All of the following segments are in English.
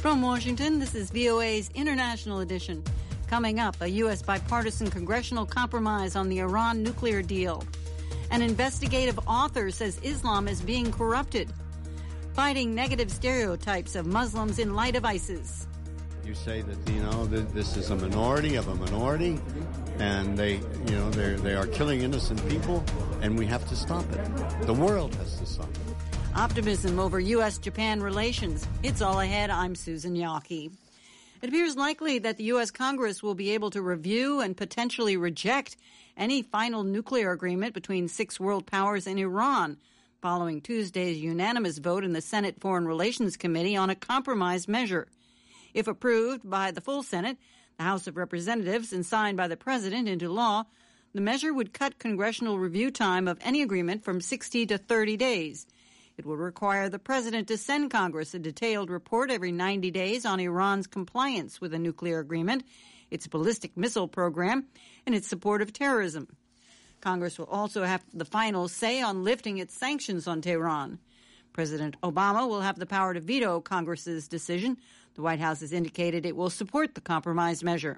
From Washington, this is VOA's International Edition. Coming up, a U.S. bipartisan congressional compromise on the Iran nuclear deal. An investigative author says Islam is being corrupted. Fighting negative stereotypes of Muslims in light of ISIS. You say that, this is a minority of a minority, and they are killing innocent people, and we have to stop it. The world has to stop it. Optimism over U.S.-Japan relations. It's all ahead. I'm Susan Yaki. It appears likely that the U.S. Congress will be able to review and potentially reject any final nuclear agreement between 6 world powers and Iran, following Tuesday's unanimous vote in the Senate Foreign Relations Committee on a compromise measure. If approved by the full Senate, the House of Representatives, and signed by the President into law, the measure would cut congressional review time of any agreement from 60 to 30 days. It would require the President to send Congress a detailed report every 90 days on Iran's compliance with a nuclear agreement, its ballistic missile program, and its support of terrorism. Congress will also have the final say on lifting its sanctions on Tehran. President Obama will have the power to veto Congress's decision. The White House has indicated it will support the compromise measure.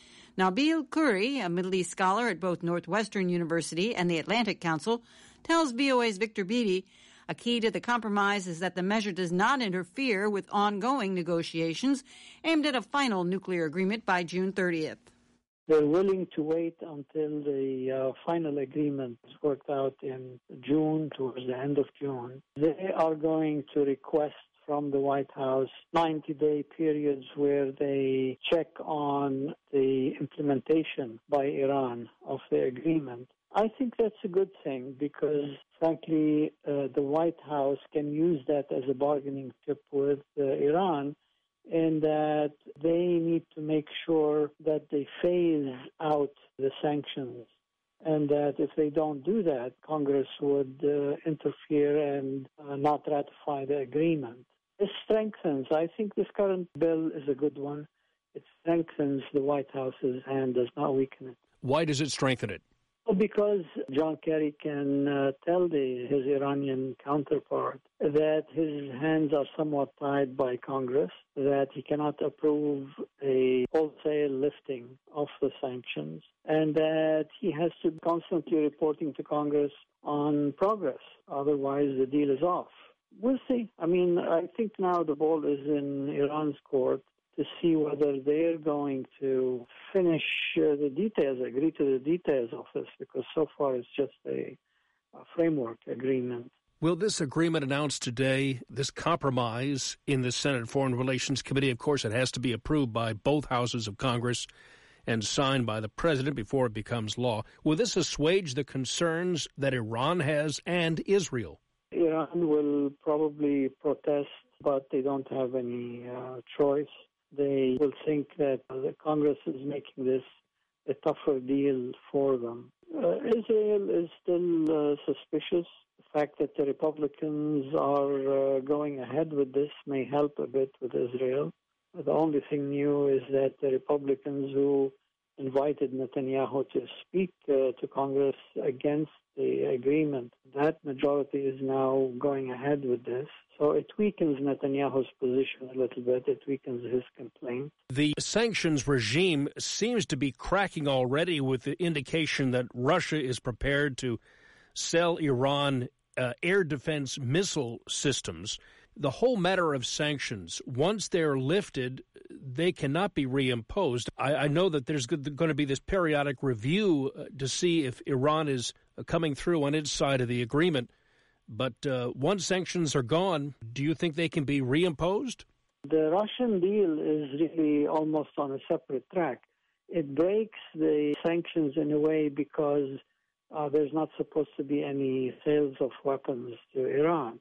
Nabil Khoury, a Middle East scholar at both Northwestern University and the Atlantic Council, tells VOA's Victor Beattie a key to the compromise is that the measure does not interfere with ongoing negotiations aimed at a final nuclear agreement by June 30th. They're willing to wait until the final agreement is worked out in June, towards the end of June. They are going to request from the White House 90-day periods where they check on the implementation by Iran of the agreement. I think that's a good thing because, frankly, the White House can use that as a bargaining chip with Iran, in that they need to make sure that they phase out the sanctions, and that if they don't do that, Congress would interfere and not ratify the agreement. This strengthens, I think this current bill is a good one. It strengthens the White House's hand, does not weaken it. Why does it strengthen it? Because John Kerry can tell his Iranian counterpart that his hands are somewhat tied by Congress, that he cannot approve a wholesale lifting of the sanctions, and that he has to be constantly reporting to Congress on progress. Otherwise, the deal is off. We'll see. I think now the ball is in Iran's court to see whether they're going to finish the details, agree to the details of this, because so far it's just a framework agreement. Will this agreement announced today, this compromise in the Senate Foreign Relations Committee, of course it has to be approved by both houses of Congress and signed by the President before it becomes law, will this assuage the concerns that Iran has and Israel? Iran will probably protest, but they don't have any choice. They will think that the Congress is making this a tougher deal for them. Israel is still suspicious. The fact that the Republicans are going ahead with this may help a bit with Israel. The only thing new is that the Republicans who invited Netanyahu to speak to Congress against the agreement, that majority is now going ahead with this. So it weakens Netanyahu's position a little bit. It weakens his complaint. The sanctions regime seems to be cracking already, with the indication that Russia is prepared to sell Iran air defense missile systems. The whole matter of sanctions, once they're lifted, they cannot be reimposed. I know that there's going to be this periodic review to see if Iran is coming through on its side of the agreement. But once sanctions are gone, do you think they can be reimposed? The Russian deal is really almost on a separate track. It breaks the sanctions in a way because there's not supposed to be any sales of weapons to Iran.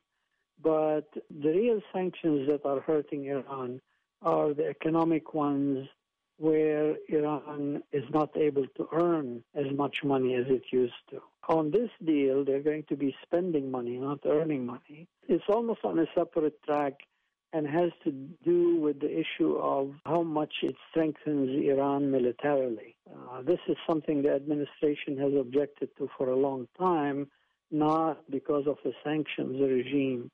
But the real sanctions that are hurting Iran are the economic ones, where Iran is not able to earn as much money as it used to. On this deal, they're going to be spending money, not earning money. It's almost on a separate track and has to do with the issue of how much it strengthens Iran militarily. This is something the administration has objected to for a long time, not because of the sanctions regime,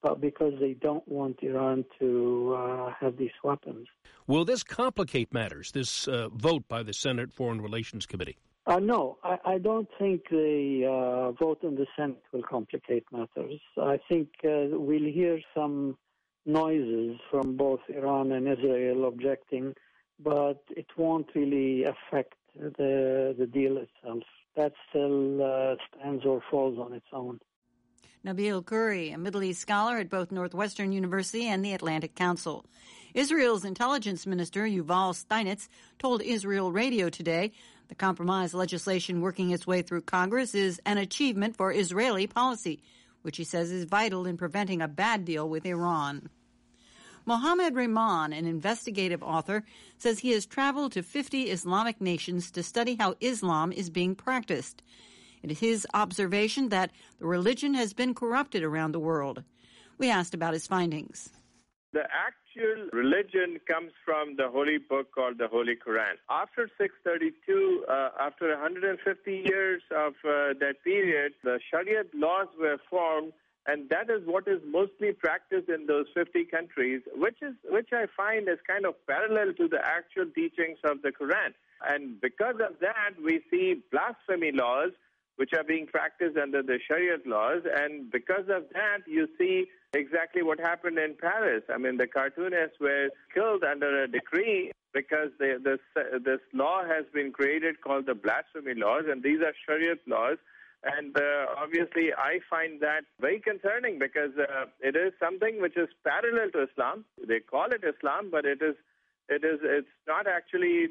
because they don't want Iran to have these weapons. Will this complicate matters, this vote by the Senate Foreign Relations Committee? No, I don't think the vote in the Senate will complicate matters. I think we'll hear some noises from both Iran and Israel objecting, but it won't really affect the deal itself. That still stands or falls on its own. Nabil Khoury, a Middle East scholar at both Northwestern University and the Atlantic Council. Israel's intelligence minister, Yuval Steinitz, told Israel Radio today the compromise legislation working its way through Congress is an achievement for Israeli policy, which he says is vital in preventing a bad deal with Iran. Mohammed Rehman, an investigative author, says he has traveled to 50 Islamic nations to study how Islam is being practiced. It is his observation that the religion has been corrupted around the world. We asked about his findings. The actual religion comes from the holy book called the Holy Quran. After 632, after 150 years of that period, the Sharia laws were formed, and that is what is mostly practiced in those 50 countries, which I find is kind of parallel to the actual teachings of the Quran. And because of that, we see blasphemy laws, which are being practiced under the Sharia laws. And because of that, you see exactly what happened in Paris. I mean, the cartoonists were killed under a decree because this law has been created called the blasphemy laws, and these are Sharia laws. And obviously, I find that very concerning because it is something which is parallel to Islam. They call it Islam, but it's not actually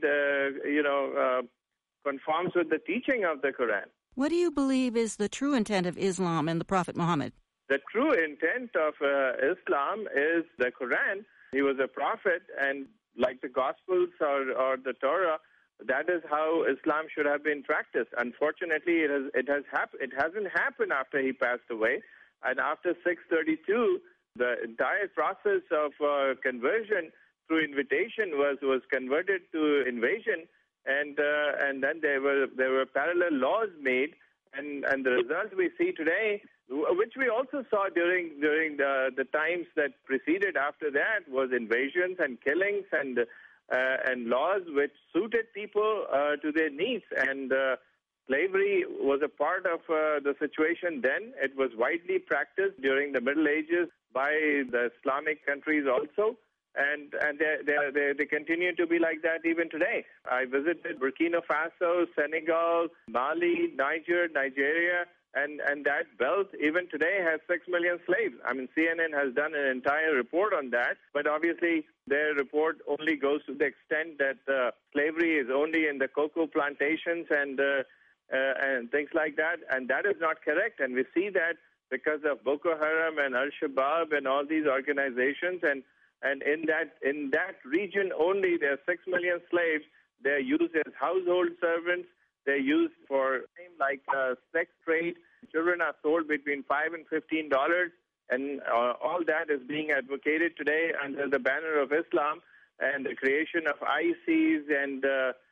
conforms with the teaching of the Quran. What do you believe is the true intent of Islam and the Prophet Muhammad? The true intent of Islam is the Quran. He was a prophet, and like the Gospels or the Torah, that is how Islam should have been practiced. Unfortunately, it hasn't happened after he passed away. And after 632, the entire process of conversion through invitation was converted to invasion. And then there were parallel laws made, and the result we see today, which we also saw during the times that preceded after that, was invasions and killings and laws which suited people to their needs. And slavery was a part of the situation then. It was widely practiced during the Middle Ages by the Islamic countries also. And they continue to be like that even today. I visited Burkina Faso, Senegal, Mali, Nigeria, and that belt even today has 6 million slaves. I mean, CNN has done an entire report on that, but obviously their report only goes to the extent that slavery is only in the cocoa plantations and things like that, and that is not correct. And we see that because of Boko Haram and Al-Shabaab and all these organizations, and in that region only, there are 6 million slaves. They're used as household servants. They're used for like sex trade. Children are sold between $5 and $15, and all that is being advocated today under the banner of Islam and the creation of ISIS and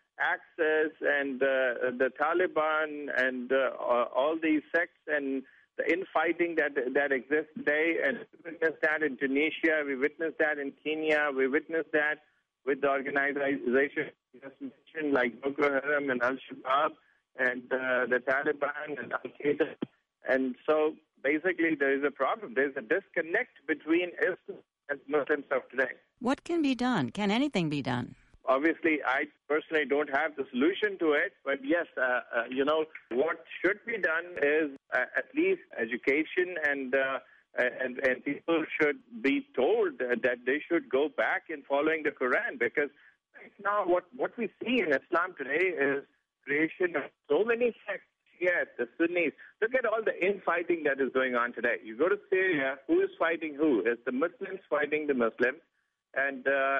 Axis and the Taliban and all these sects and the infighting that exists today. And we witnessed that in Tunisia, we witnessed that in Kenya, we witnessed that with the organizations just mentioned like Boko Haram and Al-Shabaab and the Taliban and Al-Qaeda. And so basically there is a problem. There's a disconnect between Islam and Muslims of today. What can be done? Can anything be done? Obviously, I personally don't have the solution to it, but yes, what should be done is at least education and people should be told that they should go back in following the Quran, because right now what we see in Islam today is creation of so many sects. Yes, the Sunnis. Look at all the infighting that is going on today. You go to Syria, who is fighting who? It's the Muslims fighting the Muslims. And the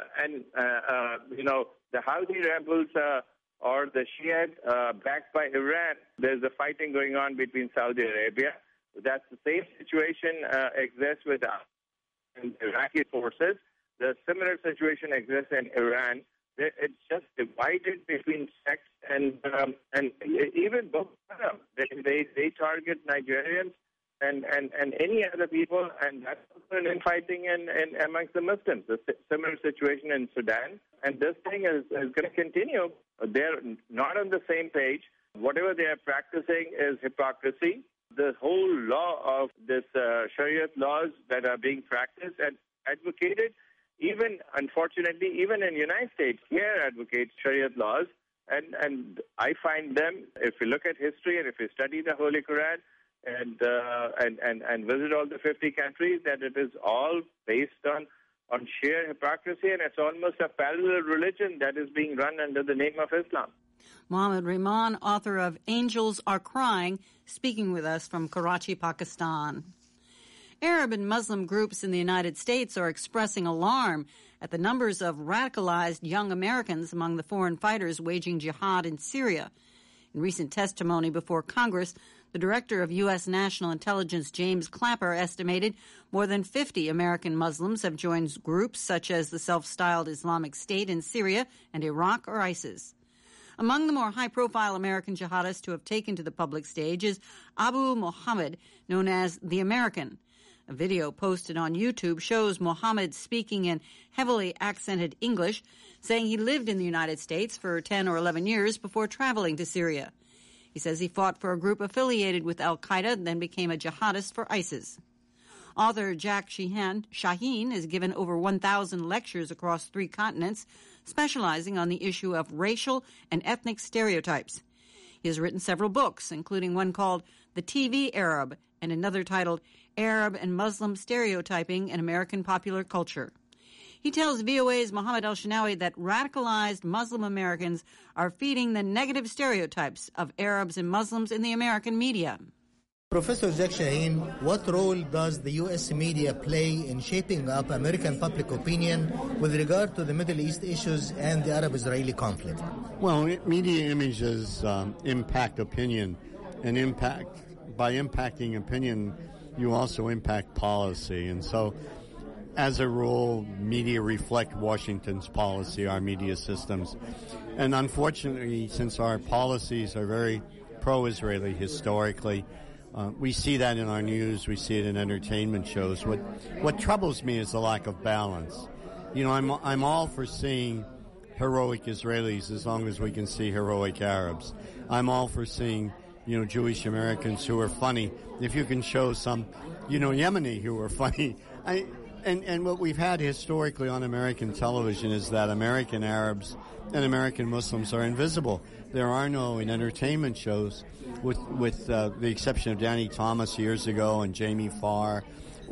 Houthi rebels or the Shiite backed by Iran, there's a fighting going on between Saudi Arabia. That's the same situation exists with the Iraqi forces. The similar situation exists in Iran. It's just divided between sects and even Boko Haram. They target Nigerians and any other people, and that's also an infighting in amongst the Muslims. The similar situation in Sudan, and this thing is going to continue. They're not on the same page. Whatever they are practicing is hypocrisy. The whole law of this Shariat laws that are being practiced and advocated, even, unfortunately, even in the United States, here advocates Shariat laws. And I find them, if you look at history and if you study the Holy Quran and visit all the 50 countries, that it is all based on sheer hypocrisy, and it's almost a parallel religion that is being run under the name of Islam. Mohammed Rehman, author of Angels Are Crying, speaking with us from Karachi, Pakistan. Arab and Muslim groups in the United States are expressing alarm at the numbers of radicalized young Americans among the foreign fighters waging jihad in Syria. In recent testimony before Congress, the director of U.S. National Intelligence, James Clapper, estimated more than 50 American Muslims have joined groups such as the self-styled Islamic State in Syria and Iraq or ISIS. Among the more high-profile American jihadists who have taken to the public stage is Abu Muhammad, known as the American. A video posted on YouTube shows Muhammad speaking in heavily accented English, saying he lived in the United States for 10 or 11 years before traveling to Syria. He says he fought for a group affiliated with al-Qaeda and then became a jihadist for ISIS. Author Jack Shaheen has given over 1,000 lectures across 3 continents, specializing on the issue of racial and ethnic stereotypes. He has written several books, including one called The TV Arab and another titled Arab and Muslim Stereotyping in American Popular Culture. He tells VOA's Mohammed El-Shinawi that radicalized Muslim Americans are feeding the negative stereotypes of Arabs and Muslims in the American media. Professor Jack Shaheen, what role does the U.S. media play in shaping up American public opinion with regard to the Middle East issues and the Arab-Israeli conflict? Well, media images impact opinion, and by impacting opinion, you also impact policy. And so, as a rule, media reflect Washington's policy, our media systems. And unfortunately, since our policies are very pro-Israeli historically, we see that in our news, we see it in entertainment shows. What troubles me is the lack of balance. You know, I'm all for seeing heroic Israelis as long as we can see heroic Arabs. I'm all for seeing, Jewish Americans who are funny. If you can show some, Yemeni who are funny. And what we've had historically on American television is that American Arabs and American Muslims are invisible. There are no in entertainment shows, with the exception of Danny Thomas years ago and Jamie Farr.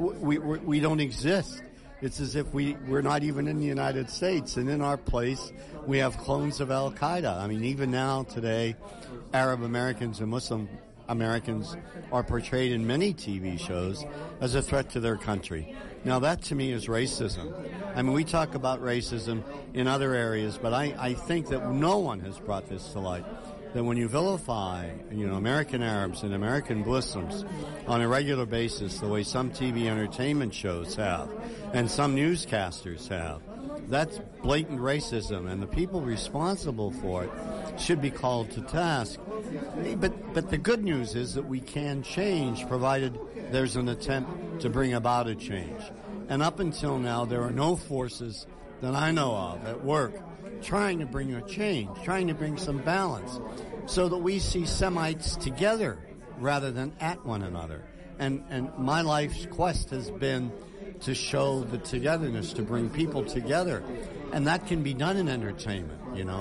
We don't exist. It's as if we're not even in the United States, and in our place we have clones of al-Qaeda. I mean, even now today, Arab Americans and Muslim Americans are portrayed in many TV shows as a threat to their country. Now, that to me is racism. I mean, we talk about racism in other areas, but I think that no one has brought this to light. That when you vilify, American Arabs and American Muslims on a regular basis, the way some TV entertainment shows have, and some newscasters have, that's blatant racism, and the people responsible for it should be called to task. But the good news is that we can change, provided there's an attempt to bring about a change. And up until now, there are no forces that I know of at work trying to bring a change, trying to bring some balance, so that we see Semites together rather than at one another. And my life's quest has been to show the togetherness, to bring people together. And that can be done in entertainment,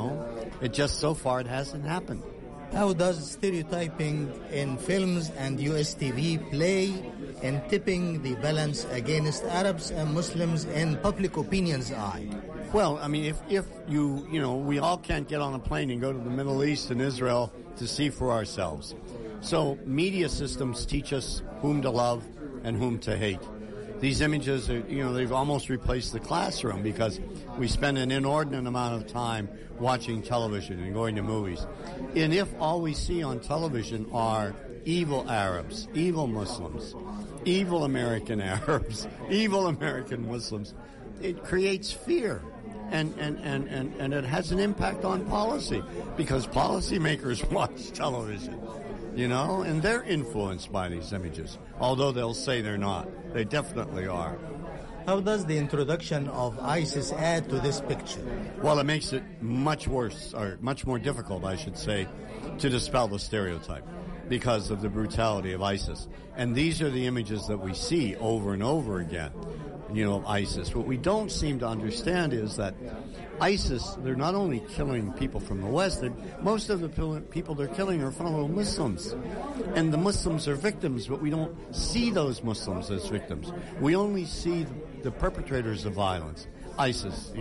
It just, so far, it hasn't happened. How does stereotyping in films and U.S. TV play in tipping the balance against Arabs and Muslims in public opinion's eye? Well, I mean, if we all can't get on a plane and go to the Middle East and Israel to see for ourselves. So media systems teach us whom to love and whom to hate. These images are, they've almost replaced the classroom because we spend an inordinate amount of time watching television and going to movies. And if all we see on television are evil Arabs, evil Muslims, evil American Arabs, evil American Muslims, it creates fear. And it has an impact on policy because policymakers watch television. and they're influenced by these images, although they'll say they're not. They definitely are. How does the introduction of ISIS add to this picture? Well, it makes it much worse, or much more difficult, I should say, to dispel the stereotype because of the brutality of ISIS. And these are the images that we see over and over again, of ISIS. What we don't seem to understand is that ISIS, they're not only killing people from the West, most of the people they're killing are fellow Muslims. And the Muslims are victims, but we don't see those Muslims as victims. We only see the perpetrators of violence, ISIS,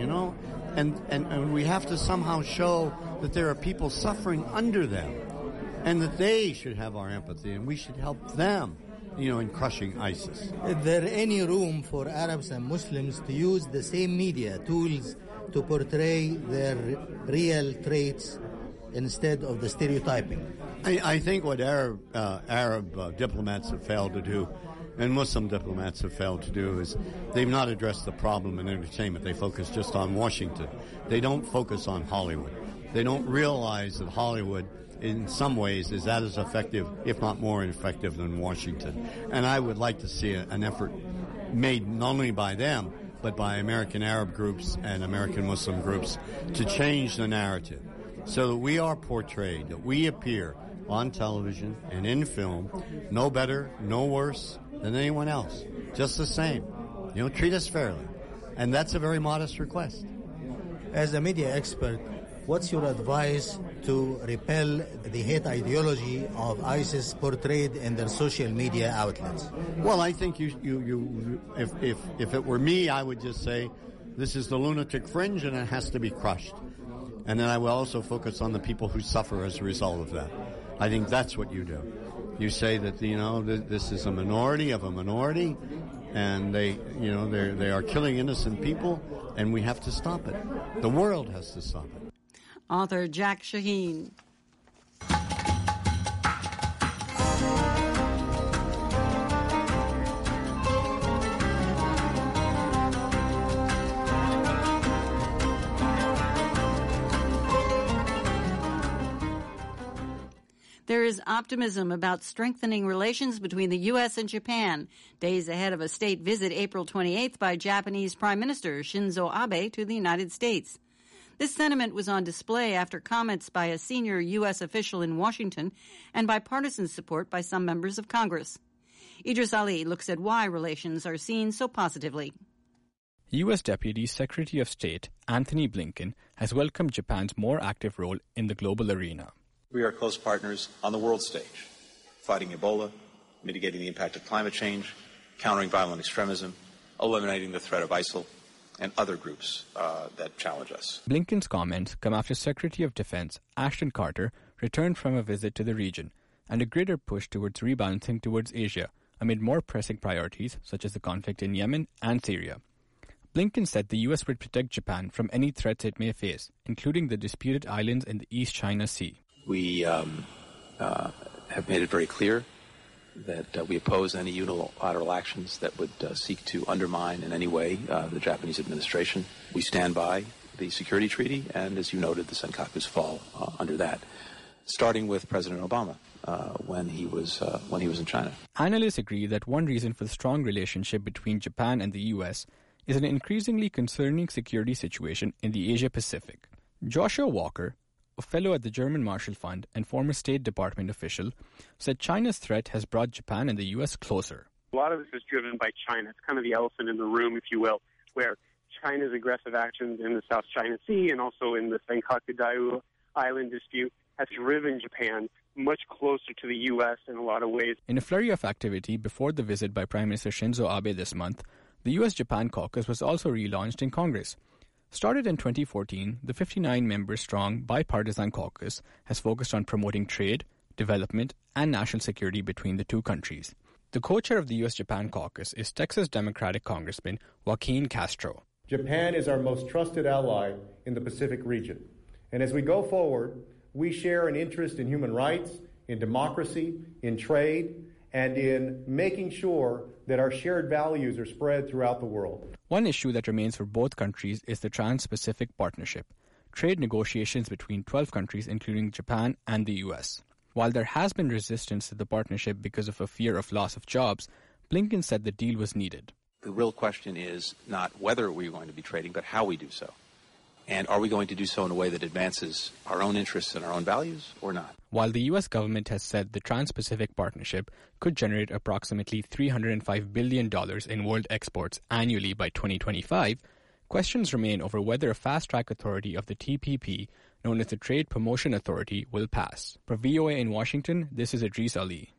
and we have to somehow show that there are people suffering under them and that they should have our empathy and we should help them, in crushing ISIS. Is there any room for Arabs and Muslims to use the same media tools to portray their real traits instead of the stereotyping? I think what Arab diplomats have failed to do and Muslim diplomats have failed to do is they've not addressed the problem in entertainment. They focus just on Washington. They don't focus on Hollywood. They don't realize that Hollywood, in some ways, is as effective, if not more effective, than Washington. And I would like to see an effort made not only by them, but by American Arab groups and American Muslim groups to change the narrative so that we are portrayed, that we appear on television and in film no better, no worse than anyone else. Just the same. Treat us fairly. And that's a very modest request. As a media expert, what's your advice to repel the hate ideology of ISIS portrayed in their social media outlets? Well, I think if it were me, I would just say this is the lunatic fringe and it has to be crushed. And then I will also focus on the people who suffer as a result of that. I think that's what you do. You say that this is a minority of a minority, and they are killing innocent people, and we have to stop it. The world has to stop it. Author Jack Shaheen. There is optimism about strengthening relations between the U.S. and Japan, days ahead of a state visit April 28th by Japanese Prime Minister Shinzo Abe to the United States. This sentiment was on display after comments by a senior U.S. official in Washington and bipartisan support by some members of Congress. Idris Ali looks at why relations are seen so positively. U.S. Deputy Secretary of State Anthony Blinken has welcomed Japan's more active role in the global arena. We are close partners on the world stage, fighting Ebola, mitigating the impact of climate change, countering violent extremism, eliminating the threat of ISIL, and other groups that challenge us. Blinken's comments come after Secretary of Defense Ashton Carter returned from a visit to the region and a greater push towards rebalancing towards Asia amid more pressing priorities such as the conflict in Yemen and Syria. Blinken said the U.S. would protect Japan from any threats it may face, including the disputed islands in the East China Sea. We have made it very clear that we oppose any unilateral actions that would seek to undermine in any way the Japanese administration. We stand by the security treaty, and as you noted, the Senkakus fall under that, starting with President Obama when he was in China. Analysts agree that one reason for the strong relationship between Japan and the U.S. is an increasingly concerning security situation in the Asia-Pacific. Joshua Walker, a fellow at the German Marshall Fund and former State Department official, said China's threat has brought Japan and the U.S. closer. A lot of this is driven by China. It's kind of the elephant in the room, if you will, where China's aggressive actions in the South China Sea and also in the Senkaku Island dispute has driven Japan much closer to the U.S. in a lot of ways. In a flurry of activity before the visit by Prime Minister Shinzo Abe this month, the U.S.-Japan caucus was also relaunched in Congress. Started in 2014, the 59-member-strong bipartisan caucus has focused on promoting trade, development, and national security between the two countries. The co-chair of the U.S.-Japan caucus is Texas Democratic Congressman Joaquin Castro. Japan is our most trusted ally in the Pacific region. And as we go forward, we share an interest in human rights, in democracy, in trade, and in making sure that our shared values are spread throughout the world. One issue that remains for both countries is the Trans-Pacific Partnership, trade negotiations between 12 countries including Japan and the U.S. While there has been resistance to the partnership because of a fear of loss of jobs, Blinken said the deal was needed. The real question is not whether we're going to be trading, but how we do so. And are we going to do so in a way that advances our own interests and our own values or not? While the U.S. government has said the Trans-Pacific Partnership could generate approximately $305 billion in world exports annually by 2025, questions remain over whether a fast-track authority of the TPP, known as the Trade Promotion Authority, will pass. For VOA in Washington, this is Idris Ali.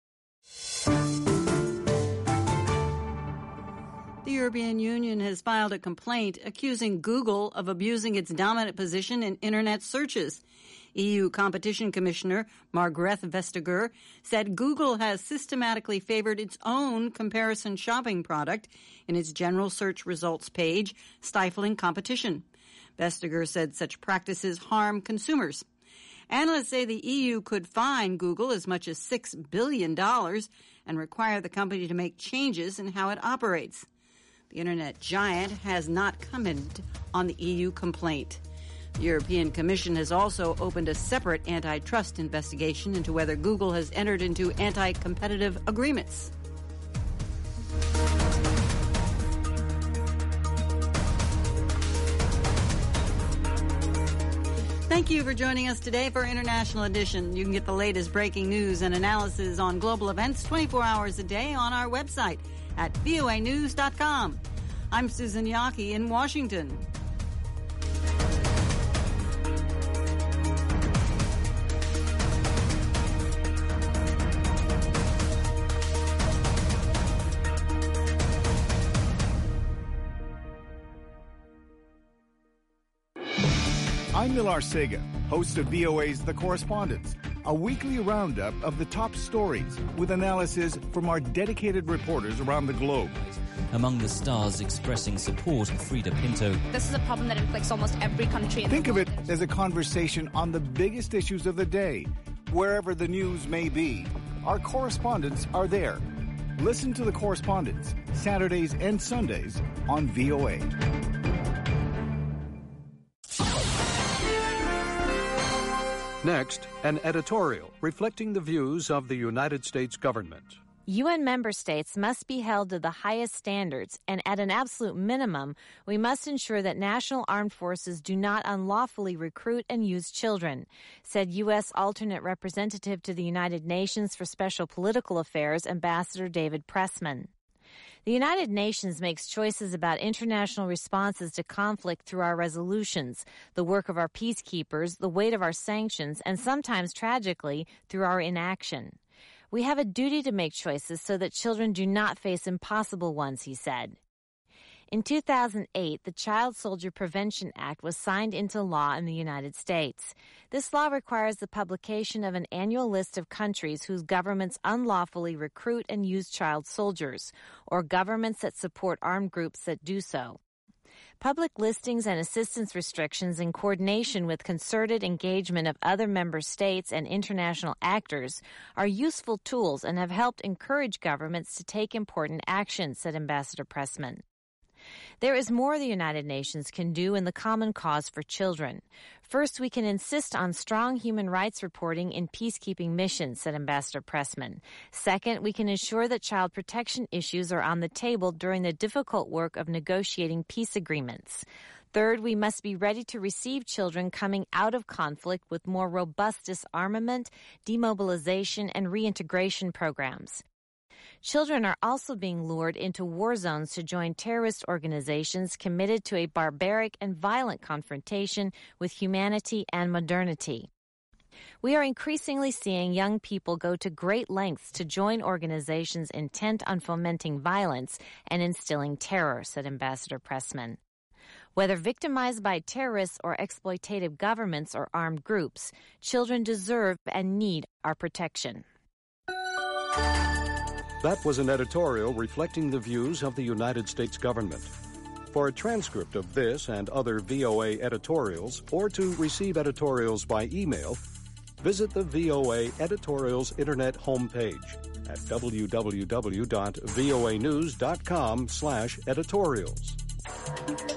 The European Union has filed a complaint accusing Google of abusing its dominant position in Internet searches. EU Competition Commissioner Margrethe Vestager said Google has systematically favored its own comparison shopping product in its general search results page, stifling competition. Vestager said such practices harm consumers. Analysts say the EU could fine Google as much as $6 billion and require the company to make changes in how it operates. The Internet giant has not commented on the EU complaint. The European Commission has also opened a separate antitrust investigation into whether Google has entered into anti-competitive agreements. Thank you for joining us today for International Edition. You can get the latest breaking news and analysis on global events 24 hours a day on our website at voanews.com. I'm Susan Yaki in Washington. I'm Millar Sega, host of VOA's The Correspondents, a weekly roundup of the top stories with analysis from our dedicated reporters around the globe. Among the stars expressing support, Frida Pinto. This is a problem that inflicts almost every country in the world. Think of it as a conversation on the biggest issues of the day, wherever the news may be. Our correspondents are there. Listen to The Correspondents, Saturdays and Sundays on VOA. Next, an editorial reflecting the views of the United States government. UN member states must be held to the highest standards, and at an absolute minimum, we must ensure that national armed forces do not unlawfully recruit and use children, said U.S. alternate representative to the United Nations for Special Political Affairs, Ambassador David Pressman. The United Nations makes choices about international responses to conflict through our resolutions, the work of our peacekeepers, the weight of our sanctions, and sometimes, tragically, through our inaction. We have a duty to make choices so that children do not face impossible ones, he said. In 2008, the Child Soldier Prevention Act was signed into law in the United States. This law requires the publication of an annual list of countries whose governments unlawfully recruit and use child soldiers, or governments that support armed groups that do so. Public listings and assistance restrictions in coordination with concerted engagement of other member states and international actors are useful tools and have helped encourage governments to take important action, said Ambassador Pressman. There is more the United Nations can do in the common cause for children. First, we can insist on strong human rights reporting in peacekeeping missions, said Ambassador Pressman. Second, we can ensure that child protection issues are on the table during the difficult work of negotiating peace agreements. Third, we must be ready to receive children coming out of conflict with more robust disarmament, demobilization, and reintegration programs. Children are also being lured into war zones to join terrorist organizations committed to a barbaric and violent confrontation with humanity and modernity. We are increasingly seeing young people go to great lengths to join organizations intent on fomenting violence and instilling terror, said Ambassador Pressman. Whether victimized by terrorists or exploitative governments or armed groups, children deserve and need our protection. That was an editorial reflecting the views of the United States government. For a transcript of this and other VOA editorials, or to receive editorials by email, visit the VOA Editorials Internet homepage at www.voanews.com/editorials.